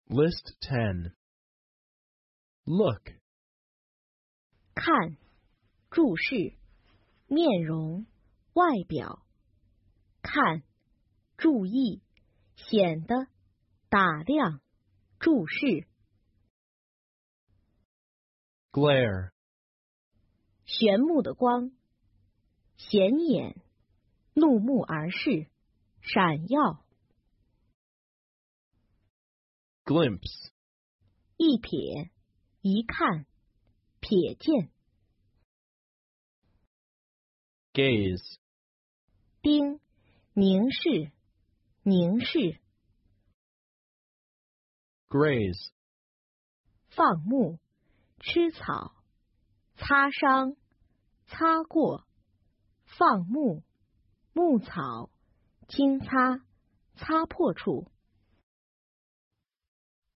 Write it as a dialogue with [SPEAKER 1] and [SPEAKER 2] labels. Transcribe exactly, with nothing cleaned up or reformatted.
[SPEAKER 1] List ten. Look.
[SPEAKER 2] 看，注视，面容，外表。看，注意，显得，打量，注视。
[SPEAKER 1] Glare.
[SPEAKER 2] 炫目的光，显眼，怒目而视，闪耀。
[SPEAKER 1] Glimpse.
[SPEAKER 2] 一瞥，一看，瞥见。
[SPEAKER 1] Gaze.
[SPEAKER 2] 盯，凝视，凝视。
[SPEAKER 1] Graze.
[SPEAKER 2] 放牧，吃草，擦伤，擦过。放牧，牧草，轻擦，擦破处。